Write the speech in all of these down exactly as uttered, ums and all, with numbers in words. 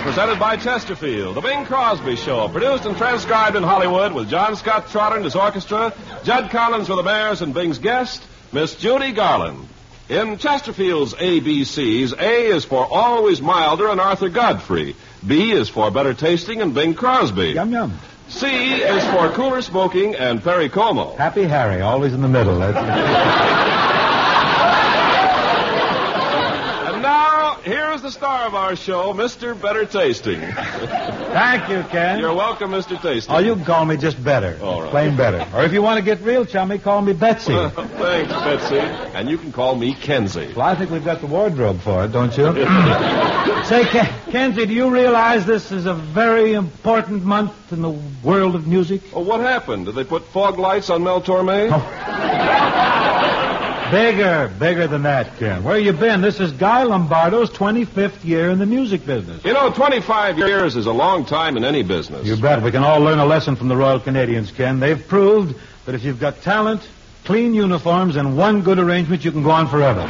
presented by Chesterfield, The Bing Crosby Show, produced and transcribed in Hollywood with John Scott Trotter and his orchestra, Judd Collins with the Bears and Bing's guest, Miss Judy Garland. In Chesterfield's A B Cs, A is for Always Milder and Arthur Godfrey. B is for Better Tasting and Bing Crosby. Yum, yum. C is for Cooler Smoking and Perry Como. Happy Harry, always in the middle. Here's the star of our show, Mister Better Tasting. Thank you, Ken. You're welcome, Mister Tasting. Oh, you can call me just Better. All right. Plain Better. Or if you want to get real chummy, call me Betsy. Well, thanks, Betsy. And you can call me Kenzie. Well, I think we've got the wardrobe for it, don't you? Say, Ken- Kenzie, do you realize this is a very important month in the world of music? Oh, what happened? Did they put fog lights on Mel Torme? Oh. Bigger, bigger than that, Ken. Where you been? This is Guy Lombardo's twenty-fifth year in the music business. You know, twenty-five years is a long time in any business. You bet. We can all learn a lesson from the Royal Canadians, Ken. They've proved that if you've got talent, clean uniforms, and one good arrangement, you can go on forever.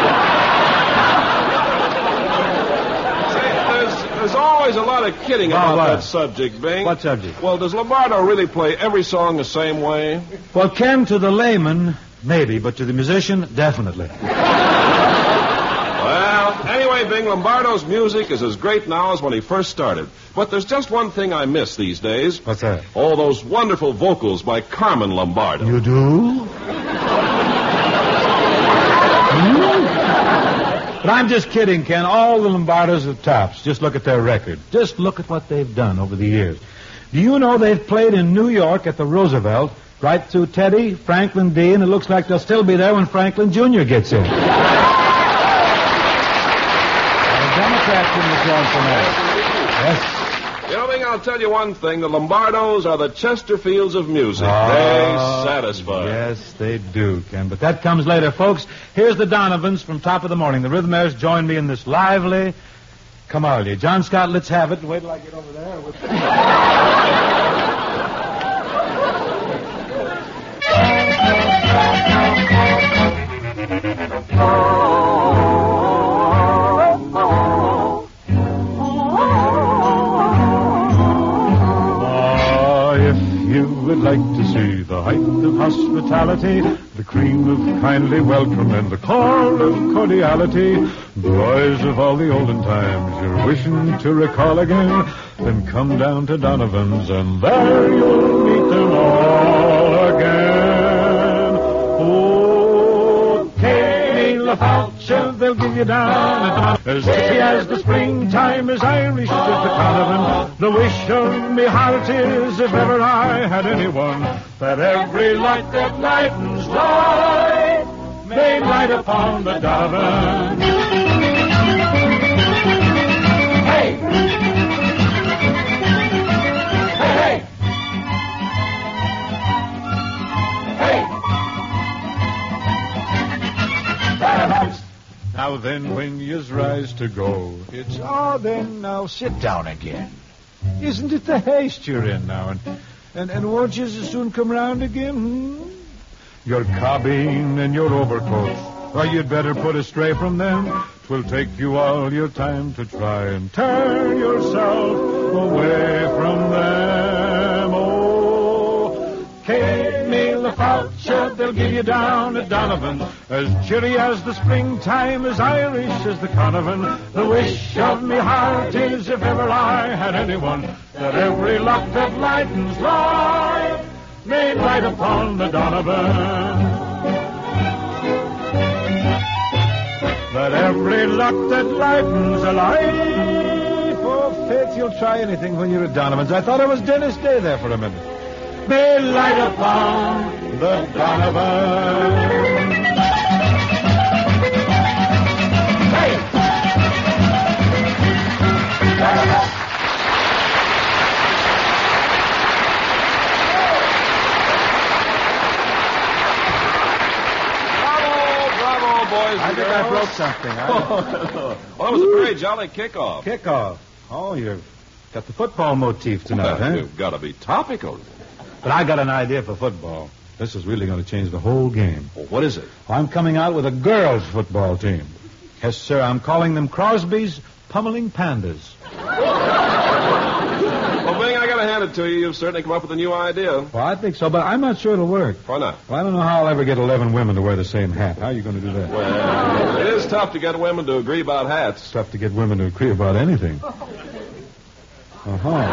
There's always a lot of kidding Oh, about what? that subject, Bing. What subject? Well, does Lombardo really play every song the same way? Well, Ken, to the layman, maybe, but to the musician, definitely. Well, anyway, Bing, Lombardo's music is as great now as when he first started. But there's just one thing I miss these days. What's that? Oh, those wonderful vocals by Carmen Lombardo. You do? But I'm just kidding, Ken. All the Lombardos are tops. Just look at their record. Just look at what they've done over the years. Do you know they've played in New York at the Roosevelt, right through Teddy, Franklin D, and it looks like they'll still be there when Franklin Junior gets in. The Democrats in the front for that. Yes. You know, Bing, I'll tell you one thing. The Lombardos are the Chesterfields of music. Oh, they satisfy. Yes, they do, Ken. But that comes later, folks. Here's the Donovans from Top of the Morning. The Rhythmaires join me in this lively Camalia. John Scott, let's have it. Wait till I get over there. You would like to see the height of hospitality, the cream of kindly welcome, and the core of cordiality, the joys of all the olden times you're wishing to recall again, then come down to Donovan's, and there you'll meet them all again. Oh, Katie LaFauci, they'll give you down as easy as the springtime, as Irish as the Donovan. The wish of me heart is, if ever I had anyone, that every light that lightens life may light upon the Donovan. Hey! Hey, hey! Hey! Donovan's. Now then, when yous rise to go, it's, oh, then, now sit down again. Isn't it the haste you're in now? And and, and won't you soon come round again? Hmm? Your carbine and your overcoat. Well, you'd better put astray from them. 'Twill take you all your time to try and turn yourself away from them. Oh, Katie LaFauci, they'll give you down at Donovan, as cheery as the springtime, as Irish as the Conovan. The wish of me heart is, if ever I had anyone, that every lock that lightens life may light upon the Donovan. That every lock that lightens a life. Oh, Faith, you'll try anything when you're at Donovan's. I thought it was Dennis Day there for a minute. May light upon the Donovan. Hey! Boys I and think girls. I broke something. I... Oh, well, it was a very jolly kickoff. Kickoff. Oh, you've got the football motif tonight, Well, huh? We've got to be topical. But I got an idea for football. This is really going to change the whole game. Well, what is it? I'm coming out with a girls' football team. Yes, sir. I'm calling them Crosby's pummeling pandas. Well, Bing, I gotta hand it to you. You've certainly come up with a new idea. Well, I think so, but I'm not sure it'll work. Why not? Well, I don't know how I'll ever get eleven women to wear the same hat. How are you going to do that? Well, it is tough to get women to agree about hats. It's tough to get women to agree about anything. Uh-huh.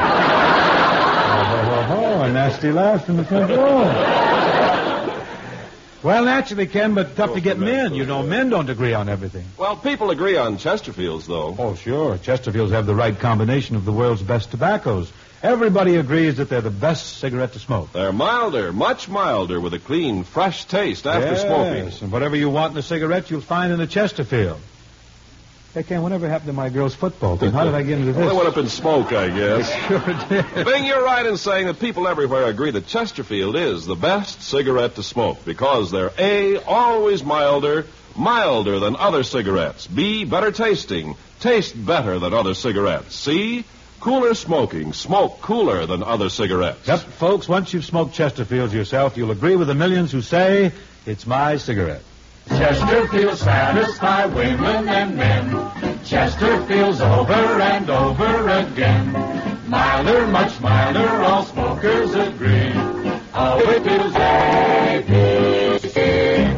Oh, a nasty laugh from the front row. Well, naturally, Ken, but tough to get men. You know, men don't agree on everything. Well, people agree on Chesterfields, though. Oh, sure. Chesterfields have the right combination of the world's best tobaccos. Everybody agrees that they're the best cigarette to smoke. They're milder, much milder, with a clean, fresh taste after yes, smoking. And whatever you want in a cigarette, you'll find in a Chesterfield. Hey, Ken, whatever happened to my girl's football team? How did I get into this? Well, they went up in smoke, I guess. Sure did. Bing, you're right in saying that people everywhere agree that Chesterfield is the best cigarette to smoke because they're A, always milder, milder than other cigarettes. B, better tasting, taste better than other cigarettes. C, cooler smoking, smoke cooler than other cigarettes. Yep, folks, once you've smoked Chesterfields yourself, you'll agree with the millions who say, it's my cigarette. Chesterfields satisfy women and men. Chesterfields over and over again. Milder, much milder, all smokers agree. Oh, it feels A B C.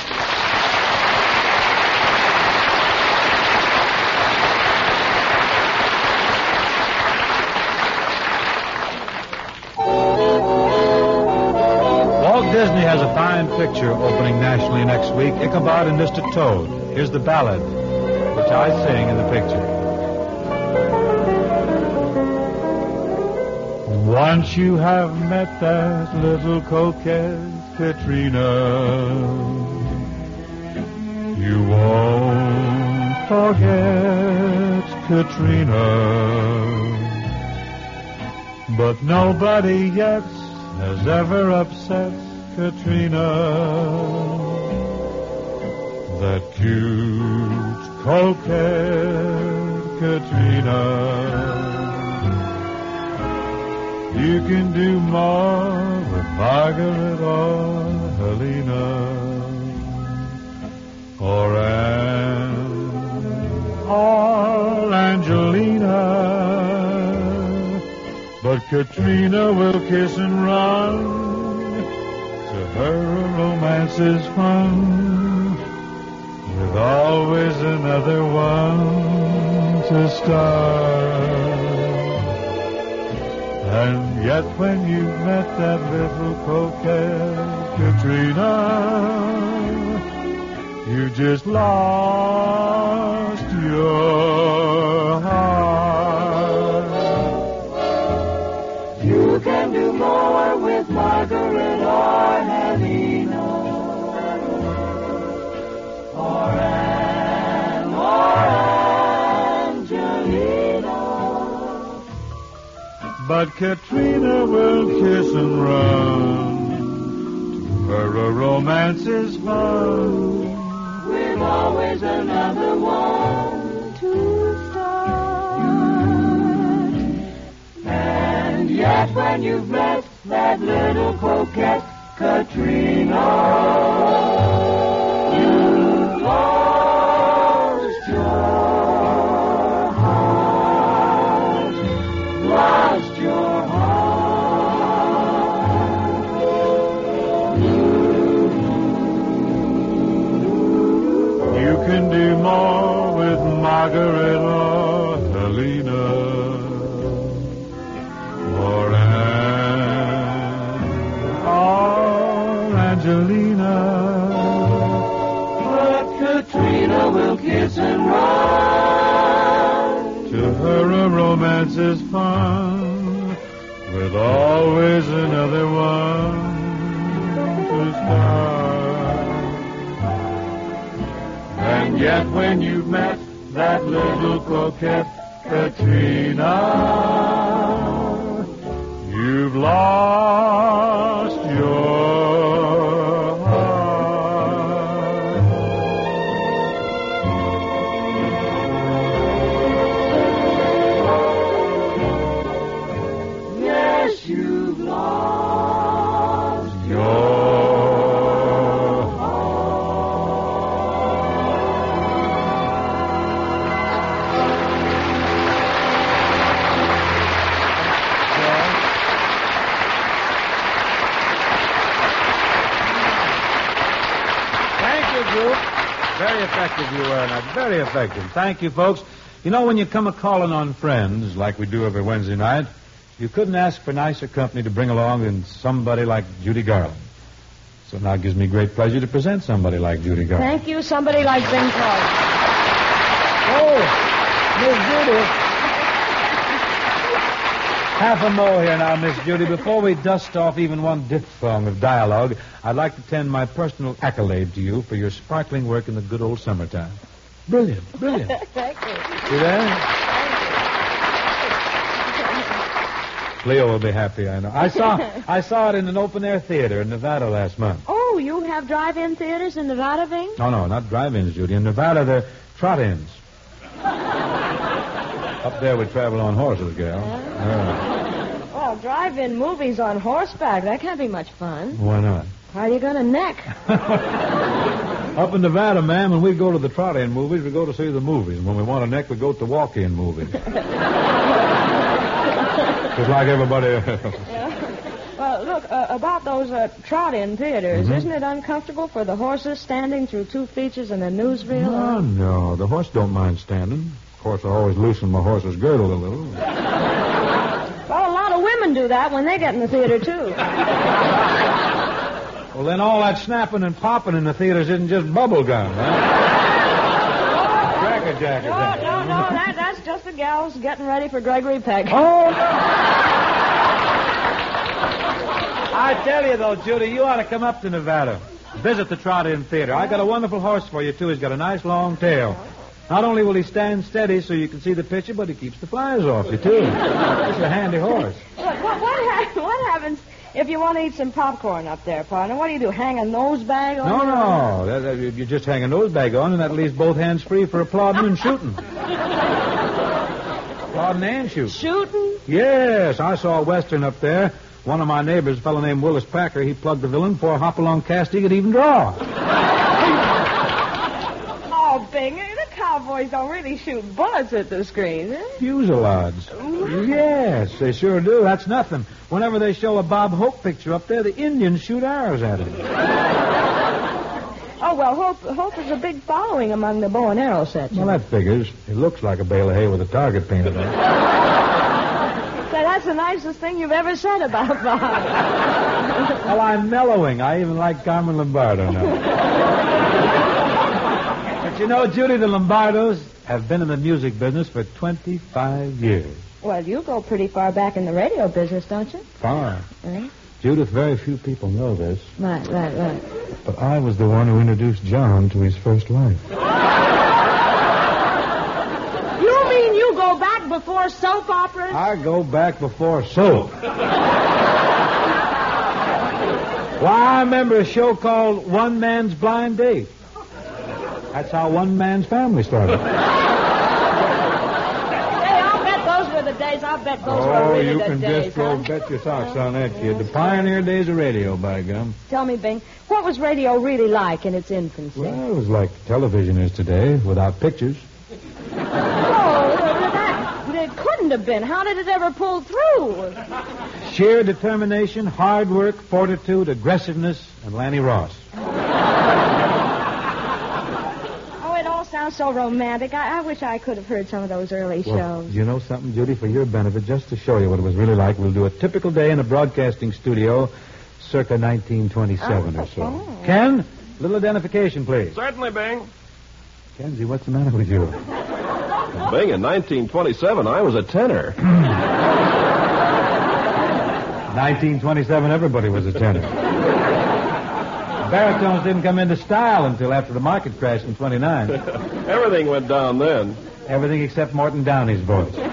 Disney has a fine picture opening nationally next week, Ichabod and Mister Toad. Here's the ballad, which I sing in the picture. Once you have met that little coquette, Katrina, you won't forget Katrina. But nobody yet has ever upset Katrina, that cute coquette Katrina. You can do more with Margaret or Helena or Anne or Angelina, but Katrina will kiss and run. Her romance is fun, with always another one to start. And yet when you met that little coquette, Katrina, you just lost your heart. You can do more with Margaret or Helena, or Anne or Angelina, but Katrina will kiss and run. To her a romance is fun, with always another one to start. And yet when you've met that little coquette Katrina, you've lost your heart, lost your heart. You can do more with Margaret or Helena or Angelina, but Katrina will kiss and run. To her a romance is fun, with always another one to start. And yet when you've met that little coquette Katrina, you've lost your effective you were, Nat. Very effective. Thank you, folks. You know, when you come a-calling on friends, like we do every Wednesday night, you couldn't ask for nicer company to bring along than somebody like Judy Garland. So now it gives me great pleasure to present somebody like Judy Garland. Thank you, somebody like Bing Crosby. Oh, Miss Judy. Half a mo here now, Miss Judy. Before we dust off even one diphthong of dialogue, I'd like to tend my personal accolade to you for your sparkling work in the good old summertime. Brilliant, brilliant. Thank you. See that? Leo will be happy, I know. I saw I saw it in an open-air theater in Nevada last month. Oh, you have drive-in theaters in Nevada, Bing? No, no, not drive-ins, Judy. In Nevada, they're trot-ins. Up there, we travel on horses, gal. Yeah. Well, drive-in movies on horseback, that can't be much fun. Why not? How are you going to neck? Up in Nevada, ma'am, when we go to the trot-in movies, we go to see the movies. When we want a neck, we go to the walk-in movies. Just like everybody else. Yeah. Well, look, uh, about those uh, trot-in theaters, Mm-hmm. isn't it uncomfortable for the horses standing through two features and a newsreel? Oh, no. The horse don't mind standing. Of course, I always loosen my horse's girdle a little. Well, a lot of women do that when they get in the theater, too. Well, then all that snapping and popping in the theaters isn't just bubble gum, huh? Cracker jack. No, no, no, that, that's just the gals getting ready for Gregory Peck. Oh, no. I tell you, though, Judy, you ought to come up to Nevada. Visit the Trot-In Theater. I got a wonderful horse for you, too. He's got a nice long tail. Not only will he stand steady so you can see the picture, but he keeps the flies off you, too. It's a handy horse. What, what, what, ha- what happens if you want to eat some popcorn up there, partner? What do you do, hang a nose bag on? No, your- no. That, that, you just hang a nose bag on, and that leaves both hands free for applauding and shooting. Applauding and shooting. Shooting? Yes, I saw a Western up there. One of my neighbors, a fellow named Willis Packer, he plugged the villain before a hop-along cast he could even draw. Oh, Bing, the cowboys don't really shoot bullets at the screen, eh? Fusillades. Yes, they sure do. That's nothing. Whenever they show a Bob Hope picture up there, the Indians shoot arrows at it. Oh, well, Hope, Hope is a big following among the bow and arrow sets. Well, that figures. It looks like a bale of hay with a target painted on it. Say, that's the nicest thing you've ever said about Bob. Well, I'm mellowing. I even like Carmen Lombardo now. But you know, Judy, the Lombardos have been in the music business for twenty-five years. Well, you go pretty far back in the radio business, don't you? Far. Eh? Judith, very few people know this, Right, right, right. but I was the one who introduced John to his first wife. You mean you go back before soap operas? I go back before soap. Why, I remember a show called One Man's Blind Date. That's how One Man's Family started. Hey, I'll bet those were the days. I'll bet those were Oh, really you the can days, just go huh? bet your socks on that, kid. The pioneer days of radio, by gum. Tell me, Bing, what was radio really like in its infancy? Well, it was like television is today, without pictures. Oh, that, it couldn't have been. How did it ever pull through? Sheer determination, hard work, fortitude, aggressiveness, and Lanny Ross. Oh, it all sounds so romantic. I, I wish I could have heard some of those early Well, shows. you know something, Judy? For your benefit, just to show you what it was really like, we'll do a typical day in a broadcasting studio circa nineteen twenty-seven Oh, or so. oh. Ken, little identification, please. Certainly, Bing. Kenzie, what's the matter with you? Bing, in nineteen twenty-seven, I was a tenor. nineteen twenty-seven, everybody was a tenor. Baritones didn't come into style until after the market crash in twenty-nine. Everything went down then. Everything except Morton Downey's voice. That,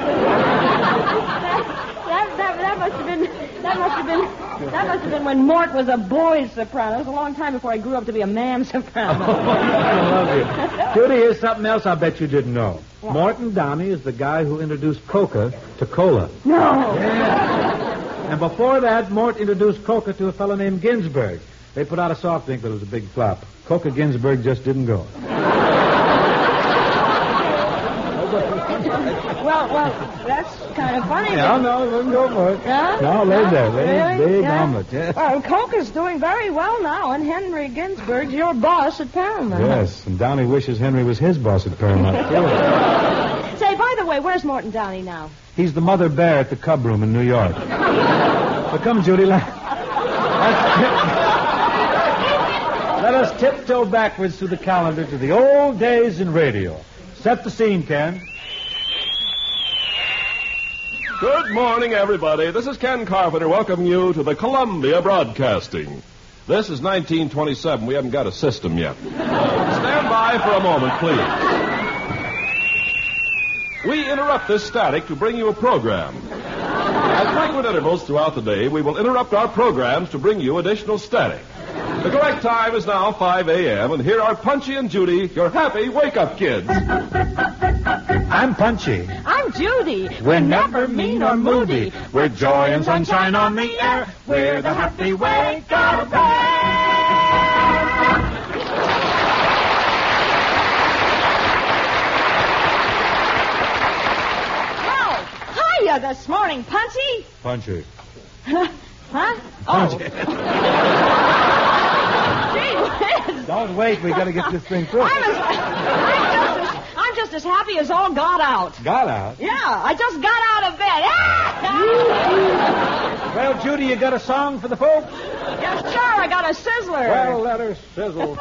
that, that must have been that must have been that must have been when Mort was a boy's soprano. It was a long time before I grew up to be a man soprano. I love you. Judy, here's something else I bet you didn't know. What? Morton Downey is the guy who introduced Coca to Cola. No. Yeah. And before that, Mort introduced Coca to a fellow named Ginsberg. They put out a soft drink that was a big flop. Coca Ginsberg just didn't go. well, well, that's kind of funny. No, no, let him go for it. Huh? No, lay Huh? there. Lay Really? big Yeah. omelet, yeah. Well, Coke is doing very well now, and Henry Ginsburg's your boss at Paramount. Yes, and Downey wishes Henry was his boss at Paramount, too. Say, by the way, where's Morton Downey now? He's the mother bear at the Cub Room in New York. So come, Judy, let, let's tip, let us tiptoe backwards through the calendar to the old days in radio. Set the scene, Ken. Good morning, everybody. This is Ken Carpenter welcoming you to the Columbia Broadcasting. This is nineteen twenty-seven. We haven't got a system yet. Stand by for a moment, please. We interrupt this static to bring you a program. At frequent intervals throughout the day, we will interrupt our programs to bring you additional static. The correct time is now five a.m., and here are Punchy and Judy, your happy wake-up kids. I'm Punchy. I'm Judy. We're never mean or moody. We're joy and sunshine on the air. We're the happy wake-up Well, hiya this morning, Punchy. Punchy. Huh? Oh. Punchy. Gee whiz. Don't wait. We got to get this thing through. I'm, as, I'm, just as, I'm just as happy as all got out. Got out? Yeah, I just got out of bed. Ah! Well, Judy, you got a song for the folks? Yeah, sure, I got a sizzler. Well, let her sizzle.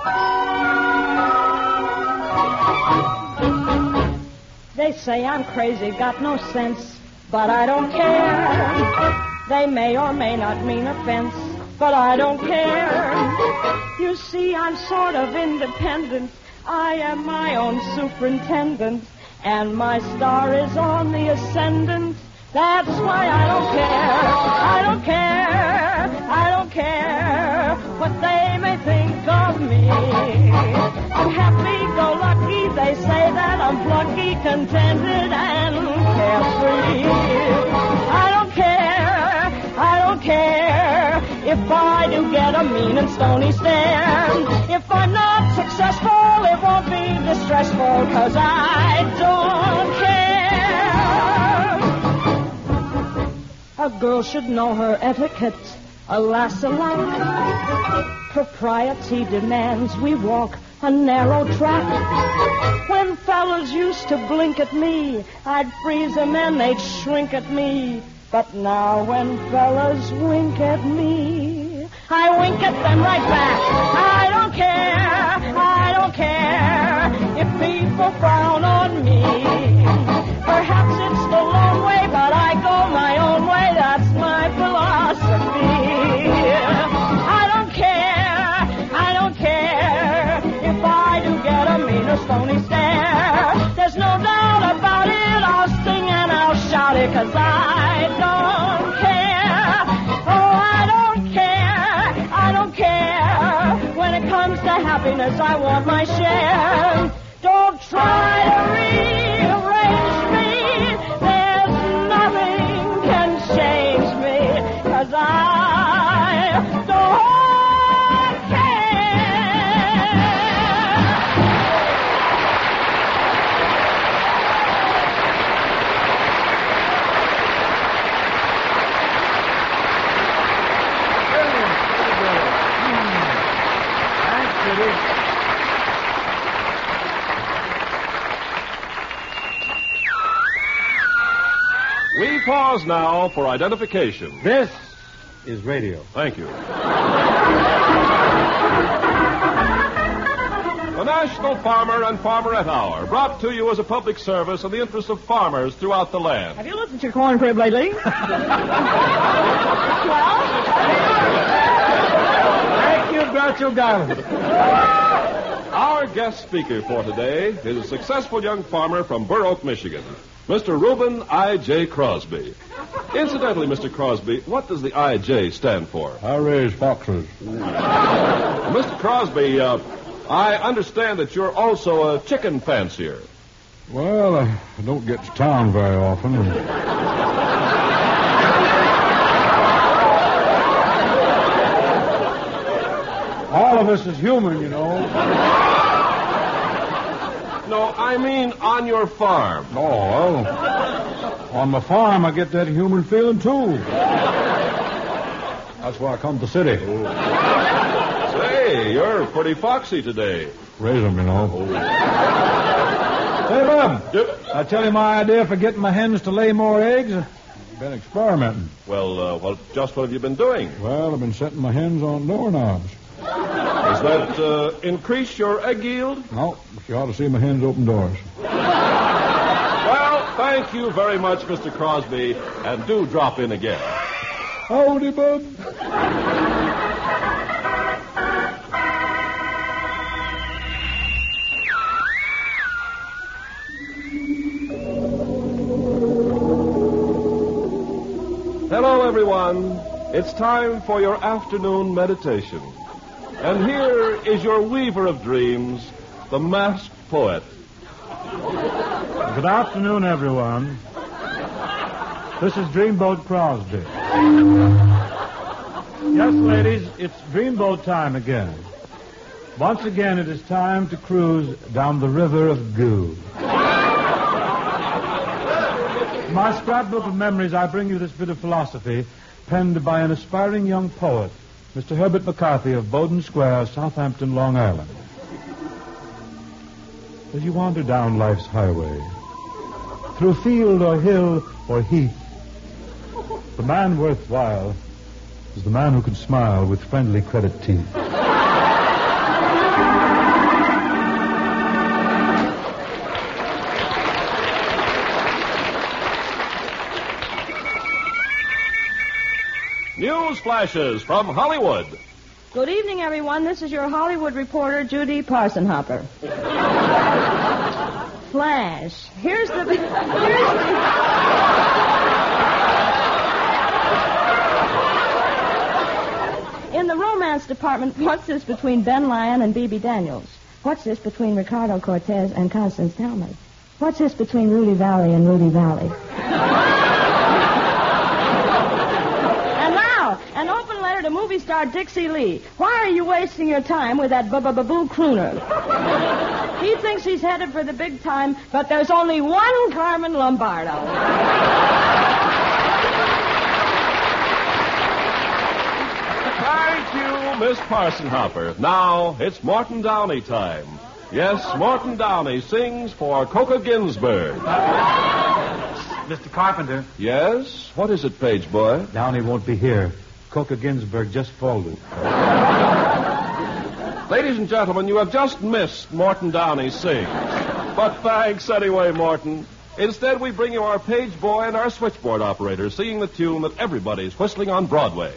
They say I'm crazy, got no sense, but I don't care. They may or may not mean offense, but I don't care. You see, I'm sort of independent. I am my own superintendent, and my star is on the ascendant. That's why I don't care. I don't care. I don't care what they may think of me. I'm happy-go-lucky. They say that I'm plucky, contented, and carefree. I don't care. I don't care if I do get a mean and stony stare. If I'm not successful, it won't be distressful, 'cause I don't care. A girl should know her etiquette, alas, alack. Propriety demands we walk a narrow track. When fellas used to blink at me, I'd freeze them and they'd shrink at me. But now when fellas wink at me, I wink at them right back. I don't care, I don't care if people frown on me. Perhaps it's the long way, but I go my own way. That's my philosophy. I don't care, I don't care if I do get a mean or stony stare. There's no doubt about it, I'll sing and I'll shout it, 'cause I don't care. Oh, I don't care, I don't care. When it comes to happiness, I want my share. Don't try to rearrange me. There's nothing can change me, 'cause I don't We pause now for identification. This is radio. Thank you. The National Farmer and Farmerette Hour, brought to you as a public service in the interest of farmers throughout the land. Have you listened to your corn crib lately? Well? Thank you, Groucho Garland. Our guest speaker for today is a successful young farmer from Burr Oak, Michigan, Mister Reuben I J. Crosby. Incidentally, Mister Crosby, what does the I J stand for? I raise foxes. Well, Mister Crosby, uh, I understand that you're also a chicken fancier. Well, I don't get to town very often. All of us is human, you know. no, I mean on your farm. Oh, well, on my farm I get that human feeling, too. That's why I come to the city. Say, you're pretty foxy today. Raise them, you know. Say, Bob, Yep. I tell you my idea for getting my hens to lay more eggs. I've been experimenting. Well, uh, well, just what have you been doing? Well, I've been setting my hens on doorknobs. Does that uh, increase your egg yield? No, but you ought to see my hens open doors. Well, thank you very much, Mister Crosby, and do drop in again. Howdy, bud. Hello, everyone. It's time for your afternoon meditation. And here is your weaver of dreams, the masked poet. Good afternoon, everyone. This is Dreamboat Crosby. Yes, ladies, it's Dreamboat time again. Once again, it is time to cruise down the river of goo. In my scrapbook of memories, I bring you this bit of philosophy penned by an aspiring young poet, Mister Herbert McCarthy of Bowden Square, Southampton, Long Island. As you wander down life's highway, through field or hill or heath, the man worthwhile is the man who can smile with friendly credit teeth. News flashes from Hollywood. Good evening, everyone. This is your Hollywood reporter, Judy Parsonhopper. Flash. Here's the... Here's the... In the romance department, what's this between Ben Lyon and B B Daniels? What's this between Ricardo Cortez and Constance Talmadge? What's this between Rudy Valley and Rudy Valley? And now, an open letter to movie star Dixie Lee. Why are you wasting your time with that bu-bu-bu-boo crooner? He thinks he's headed for the big time, but there's only one Carmen Lombardo. Thank you, Miss Parsonhopper. Now, it's Morton Downey time. Yes, Morton Downey sings for Coca Ginsburg. Mister Carpenter. Yes? What is it, page boy? Downey won't be here. Coca Ginsburg just folded. Ladies and gentlemen, you have just missed Morton Downey sings. But thanks anyway, Morton. Instead, we bring you our page boy and our switchboard operator singing the tune that everybody's whistling on Broadway.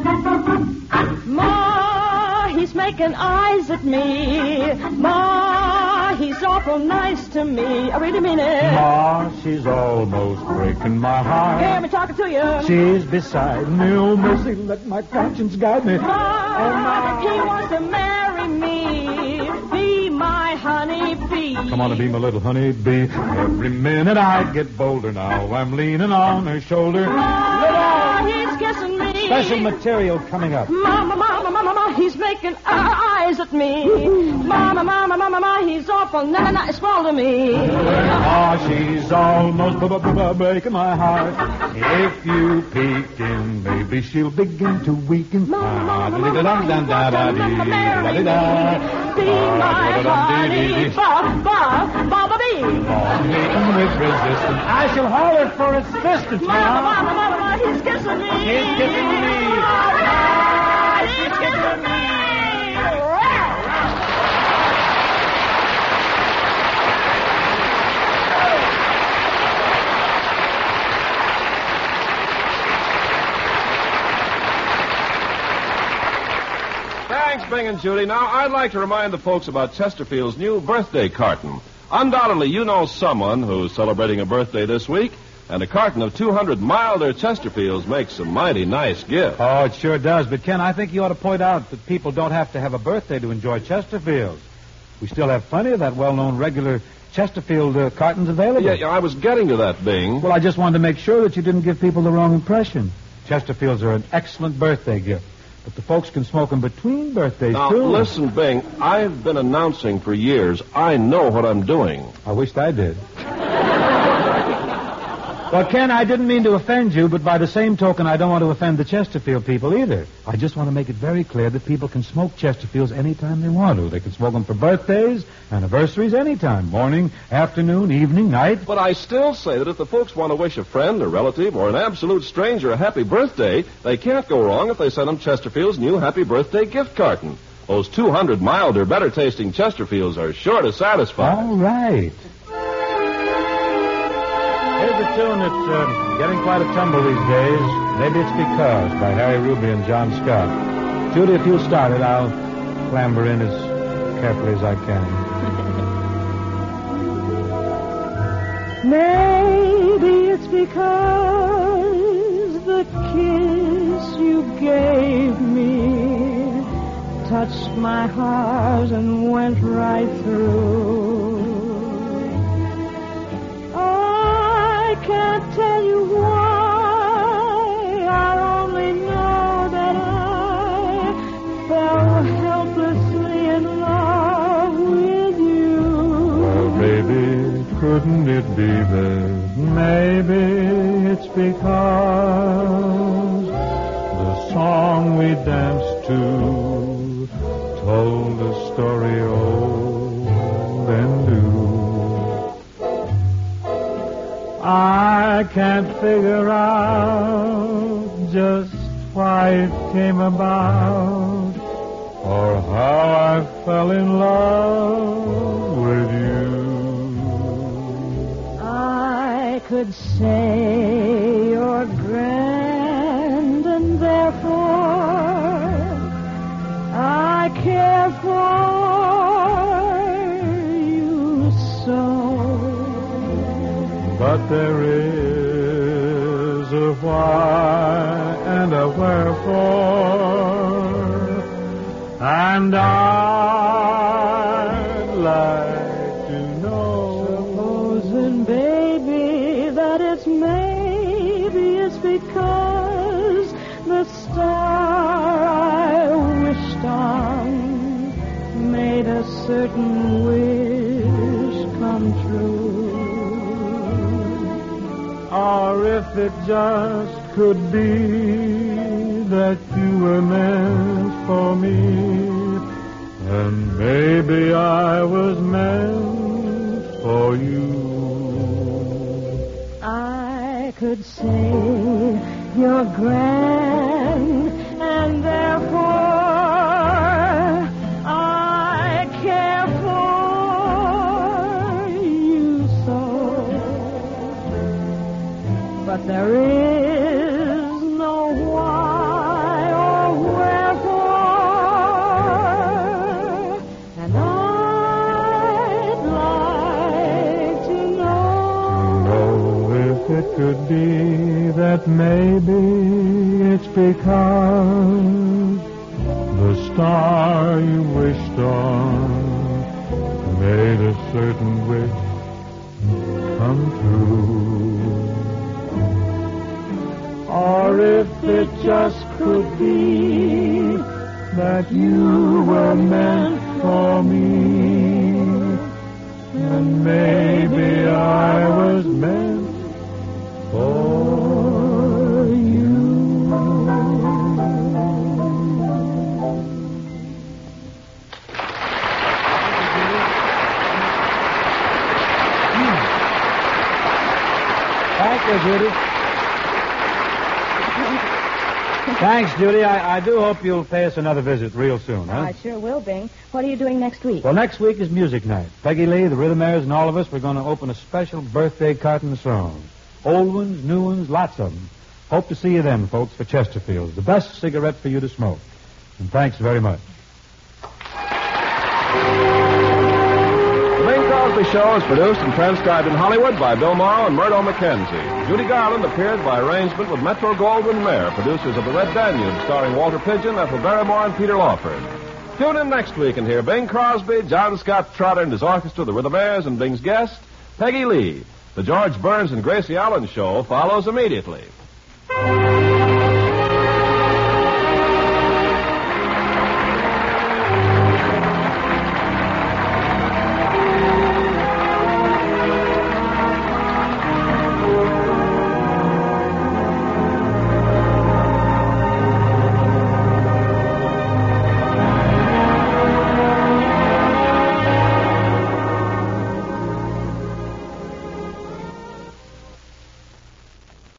Ma, he's making eyes at me. Ma, he's awful nice to me. I really mean it. Ma, she's almost breaking my heart. Hear me talking to you. She's beside me. Oh, mercy, let my conscience guide me. Ma, Oh, Ma. he wants to marry me. Be my honey bee. Come on and be my little honey bee. Every minute I get bolder now. I'm leaning on her shoulder. Ma, he's kissing me. Special material coming up. Mama, mama, mama, mama, he's making eyes at me. Mama, mama, mama, mama, he's awful na na na, small to me. Ah, she's almost b- b- b- breaking my heart. If you peek in, maybe she'll begin to weaken. Mama, mama, Ah, mama, mama, he's got to marry me. Be my honey, ba, ba, ba, ba, bee. Meeting with resistance. I shall holler for assistance. Mama, Ma. mama, mama, mama, he's kissing me. He's kissing me. Mama, he's kissing me. Thanks, Bing and Judy. Now, I'd like to remind the folks about Chesterfield's new birthday carton. Undoubtedly, you know someone who's celebrating a birthday this week, and a carton of two hundred milder Chesterfields makes a mighty nice gift. Oh, it sure does. But, Ken, I think you ought to point out that people don't have to have a birthday to enjoy Chesterfields. We still have plenty of that well-known regular Chesterfield uh, cartons available. Yeah, yeah, I was getting to that, Bing. Well, I just wanted to make sure that you didn't give people the wrong impression. Chesterfields are an excellent birthday gift. But the folks can smoke them between birthdays, Now, too. listen, Bing, I've been announcing for years. I know what I'm doing. I wished I did. Well, Ken, I didn't mean to offend you, but by the same token, I don't want to offend the Chesterfield people either. I just want to make it very clear that people can smoke Chesterfields anytime they want to. They can smoke them for birthdays, anniversaries, anytime. Morning, afternoon, evening, night. But I still say that if the folks want to wish a friend, a relative, or an absolute stranger a happy birthday, they can't go wrong if they send them Chesterfield's new happy birthday gift carton. Those two hundred milder, better-tasting Chesterfields are sure to satisfy. All right. Here's a tune that's uh, getting quite a tumble these days. Maybe It's Because by Harry Ruby and John Scott. Judy, if you'll start it, I'll clamber in as carefully as I can. Maybe it's because the kiss you gave me touched my heart and went right through. I can't tell you why, I only know that I fell helplessly in love with you. Well, baby, couldn't it be that maybe it's because the song we danced to told a story old and new. I can't figure out just why it came about or how I fell in love with you. I could say you're grand and therefore I care for you so. But there is a why and a wherefore, and I'd like to know. Supposing, baby, that it's maybe it's because the star I wished on made a certain wish come true. Or if it just could be that you were meant for me, and maybe I was meant for you. I could say you're grand, and therefore I care for you so. But there is no why or wherefore, and I'd like to know. know if it could be that maybe it's because the star you wished on made a certain wish come true. Or if it just could be that you were meant for me, and maybe I was meant for you. Thank you, Judy. Thanks, Judy. I, I do hope you'll pay us another visit real soon, huh? I sure will, Bing. What are you doing next week? Well, next week is music night. Peggy Lee, the Rhythmaires, and all of us, we're going to open a special birthday carton of songs. Old ones, new ones, lots of them. Hope to see you then, folks, for Chesterfield's, the best cigarette for you to smoke. And thanks very much. The Bing Crosby Show is produced and transcribed in Hollywood by Bill Morrow and Murdo McKenzie. Judy Garland appeared by arrangement with Metro-Goldwyn-Mayer, producers of The Red Danube, starring Walter Pidgeon, Ethel Barrymore, and Peter Lawford. Tune in next week and hear Bing Crosby, John Scott Trotter and his orchestra, the Rhythmaires, and Bing's guest, Peggy Lee. The George Burns and Gracie Allen Show follows immediately.